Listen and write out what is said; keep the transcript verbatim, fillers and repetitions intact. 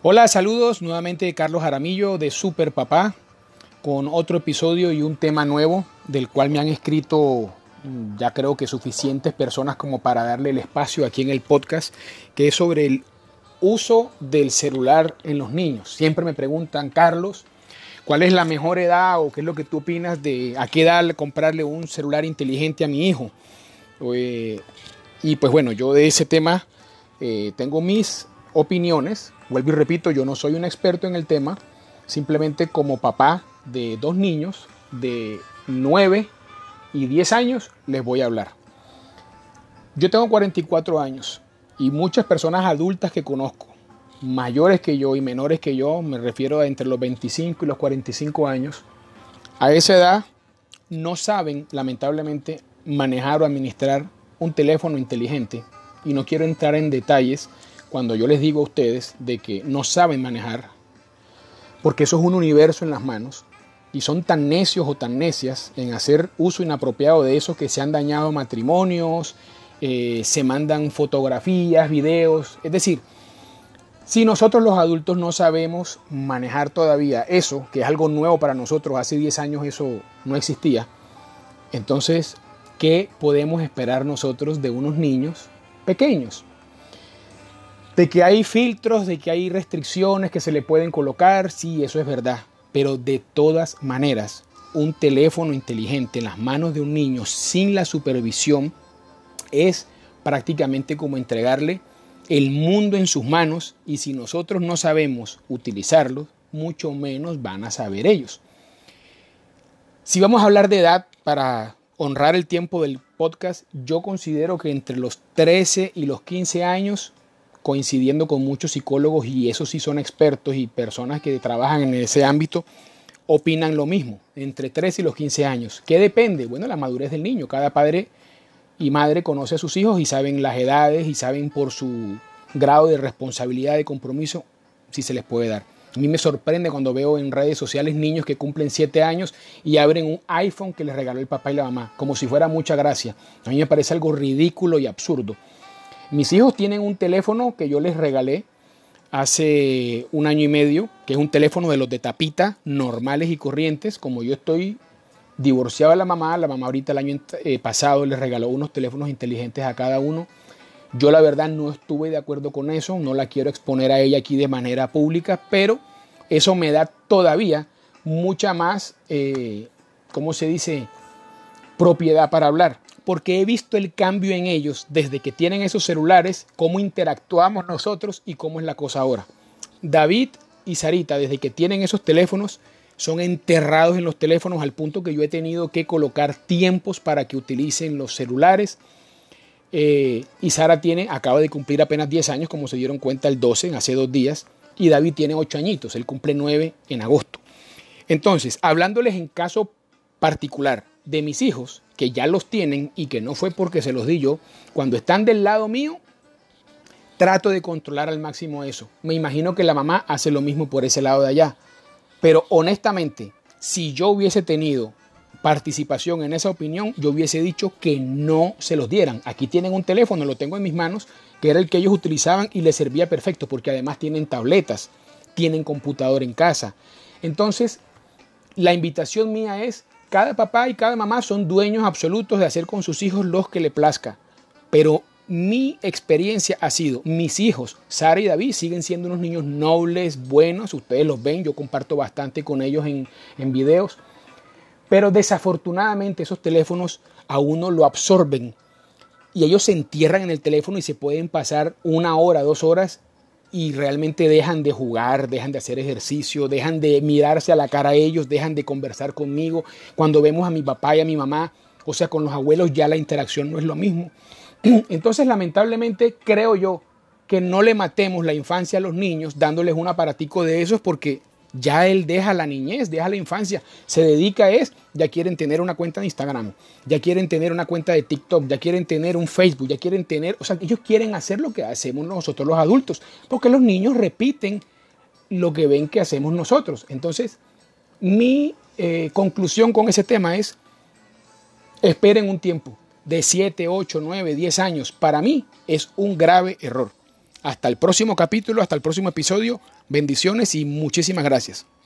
Hola, saludos nuevamente de Carlos Jaramillo de Super Papá con otro episodio y un tema nuevo del cual me han escrito ya creo que suficientes personas como para darle el espacio aquí en el podcast, que es sobre el uso del celular en los niños. Siempre me preguntan, Carlos, ¿cuál es la mejor edad o qué es lo que tú opinas de a qué edad comprarle un celular inteligente a mi hijo? Eh, y pues bueno, yo de ese tema eh, tengo mis opiniones. Vuelvo y repito, yo no soy un experto en el tema, simplemente como papá de dos niños de nueve y diez años les voy a hablar. Yo tengo cuarenta y cuatro años y muchas personas adultas que conozco, mayores que yo y menores que yo, me refiero a entre los veinticinco y los cuarenta y cinco años, a esa edad no saben lamentablemente manejar o administrar un teléfono inteligente. Y no quiero entrar en detalles cuando yo les digo a ustedes de que no saben manejar, porque eso es un universo en las manos y son tan necios o tan necias en hacer uso inapropiado de eso que se han dañado matrimonios, eh, se mandan fotografías, videos. Es decir, si nosotros los adultos no sabemos manejar todavía eso, que es algo nuevo para nosotros, hace diez años eso no existía, entonces, ¿qué podemos esperar nosotros de unos niños pequeños? De que hay filtros, de que hay restricciones que se le pueden colocar, sí, eso es verdad. Pero de todas maneras, un teléfono inteligente en las manos de un niño sin la supervisión es prácticamente como entregarle el mundo en sus manos, y si nosotros no sabemos utilizarlo, mucho menos van a saber ellos. Si vamos a hablar de edad, para honrar el tiempo del podcast, yo considero que entre los trece y los quince años, coincidiendo con muchos psicólogos, y esos sí son expertos y personas que trabajan en ese ámbito, opinan lo mismo, entre trece y los quince años. ¿Qué depende? Bueno, la madurez del niño. Cada padre y madre conoce a sus hijos y saben las edades y saben por su grado de responsabilidad, de compromiso, si se les puede dar. A mí me sorprende cuando veo en redes sociales niños que cumplen siete años y abren un iPhone que les regaló el papá y la mamá, como si fuera mucha gracia. A mí me parece algo ridículo y absurdo. Mis hijos tienen un teléfono que yo les regalé hace un año y medio, que es un teléfono de los de tapita, normales y corrientes. Como yo estoy divorciado de la mamá, la mamá ahorita el año eh, pasado les regaló unos teléfonos inteligentes a cada uno. Yo la verdad no estuve de acuerdo con eso, no la quiero exponer a ella aquí de manera pública, pero eso me da todavía mucha más, eh, ¿cómo se dice?, propiedad para hablar. Porque he visto el cambio en ellos desde que tienen esos celulares, cómo interactuamos nosotros y cómo es la cosa ahora. David y Sarita, desde que tienen esos teléfonos, son enterrados en los teléfonos al punto que yo he tenido que colocar tiempos para que utilicen los celulares. Eh, y Sara tiene, acaba de cumplir apenas diez años, como se dieron cuenta el doce, hace dos días. Y David tiene ocho añitos, él cumple nueve en agosto. Entonces, hablándoles en caso particular de mis hijos, que ya los tienen y que no fue porque se los di yo, cuando están del lado mío, trato de controlar al máximo eso. Me imagino que la mamá hace lo mismo por ese lado de allá. Pero honestamente, si yo hubiese tenido participación en esa opinión, yo hubiese dicho que no se los dieran. Aquí tienen un teléfono, lo tengo en mis manos, que era el que ellos utilizaban y les servía perfecto, porque además tienen tabletas, tienen computador en casa. Entonces, la invitación mía es: cada papá y cada mamá son dueños absolutos de hacer con sus hijos lo que le plazca. Pero mi experiencia ha sido, mis hijos, Sara y David, siguen siendo unos niños nobles, buenos. Ustedes los ven, yo comparto bastante con ellos en, en videos. Pero desafortunadamente esos teléfonos a uno lo absorben. Y ellos se entierran en el teléfono y se pueden pasar una hora, dos horas y realmente dejan de jugar, dejan de hacer ejercicio, dejan de mirarse a la cara a ellos, dejan de conversar conmigo. Cuando vemos a mi papá y a mi mamá, o sea, con los abuelos, ya la interacción no es lo mismo. Entonces, lamentablemente, creo yo que no le matemos la infancia a los niños dándoles un aparatico de esos, porque ya él deja la niñez, deja la infancia, se dedica a eso. Ya quieren tener una cuenta de Instagram, ya quieren tener una cuenta de TikTok, ya quieren tener un Facebook, ya quieren tener, o sea, ellos quieren hacer lo que hacemos nosotros los adultos, porque los niños repiten lo que ven que hacemos nosotros. Entonces, mi eh, conclusión con ese tema es: esperen un tiempo de siete, ocho, nueve, diez años. Para mí es un grave error. Hasta el próximo capítulo, hasta el próximo episodio. Bendiciones y muchísimas gracias.